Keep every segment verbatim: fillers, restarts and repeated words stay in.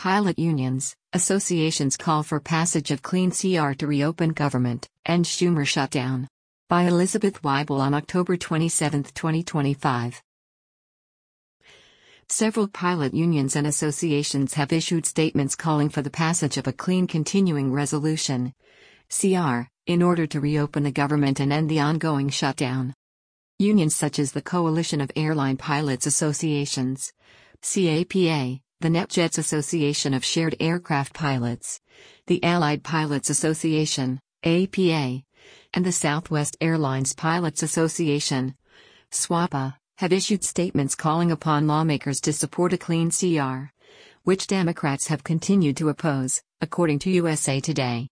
Pilot unions, associations call for passage of Clean C R to reopen government, end Schumer shutdown. By Elizabeth Weibel on October twenty-seventh, twenty twenty-five. Several pilot unions and associations have issued statements calling for the passage of a Clean Continuing Resolution, C R, in order to reopen the government and end the ongoing shutdown. Unions such as the Coalition of Airline Pilots Associations, C A P A, the NetJets Association of Shared Aircraft Pilots, the Allied Pilots Association, A P A, and the Southwest Airlines Pilots Association, SWAPA, have issued statements calling upon lawmakers to support a Clean C R, which Democrats have continued to oppose, according to U S A Today.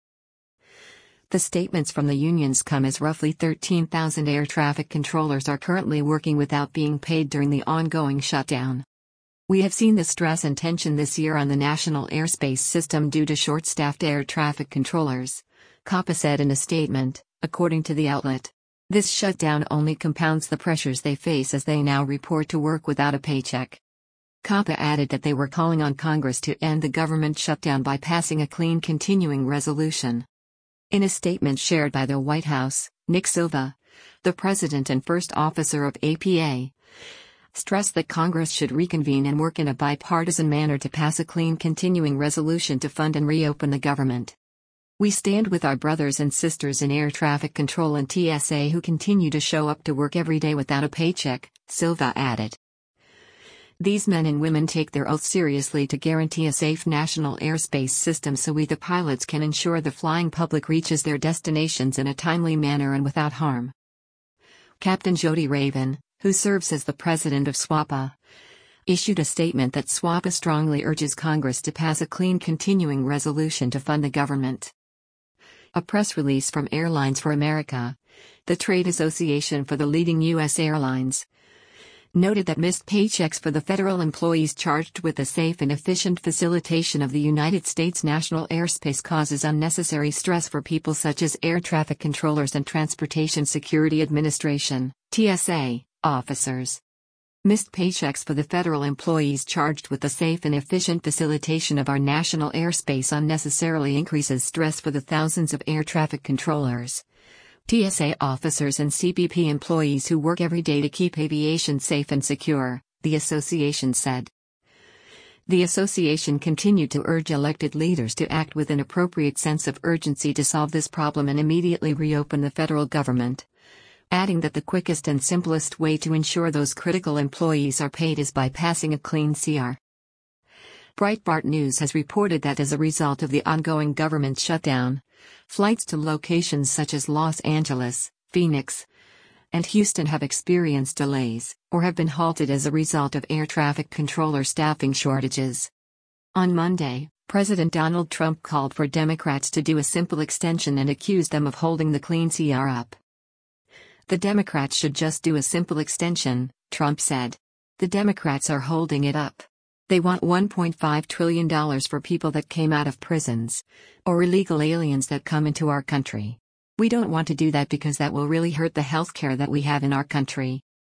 The statements from the unions come as roughly thirteen thousand air traffic controllers are currently working without being paid during the ongoing shutdown. We have seen the stress and tension this year on the national airspace system due to short-staffed air traffic controllers, CAPA said in a statement, according to the outlet. This shutdown only compounds the pressures they face as they now report to work without a paycheck. CAPA added that they were calling on Congress to end the government shutdown by passing a Clean Continuing Resolution. In a statement shared by the White House, Nick Silva, the president and first officer of A P A, stressed that Congress should reconvene and work in a bipartisan manner to pass a Clean Continuing Resolution to fund and reopen the government. We stand with our brothers and sisters in air traffic control and T S A who continue to show up to work every day without a paycheck, Silva added. These men and women take their oath seriously to guarantee a safe national airspace system so we the pilots can ensure the flying public reaches their destinations in a timely manner and without harm. Captain Jody Raven, who serves as the president of SWAPA, issued a statement that SWAPA strongly urges Congress to pass a Clean Continuing Resolution to fund the government. A press release from Airlines for America, the trade association for the leading U S airlines, noted that missed paychecks for the federal employees charged with the safe and efficient facilitation of the United States national airspace causes unnecessary stress for people such as air traffic controllers and Transportation Security Administration, T S A, officers. Missed paychecks for the federal employees charged with the safe and efficient facilitation of our national airspace unnecessarily increases stress for the thousands of air traffic controllers, T S A officers and C B P employees who work every day to keep aviation safe and secure, the association said. The association continued to urge elected leaders to act with an appropriate sense of urgency to solve this problem and immediately reopen the federal government, adding that the quickest and simplest way to ensure those critical employees are paid is by passing a Clean C R. Breitbart News has reported that as a result of the ongoing government shutdown, flights to locations such as Los Angeles, Phoenix, and Houston have experienced delays, or have been halted as a result of air traffic controller staffing shortages. On Monday, President Donald Trump called for Democrats to do a simple extension and accused them of holding the Clean C R up. The Democrats should just do a simple extension, Trump said. The Democrats are holding it up. They want one point five trillion dollars for people that came out of prisons, or illegal aliens that come into our country. We don't want to do that because that will really hurt the health care that we have in our country.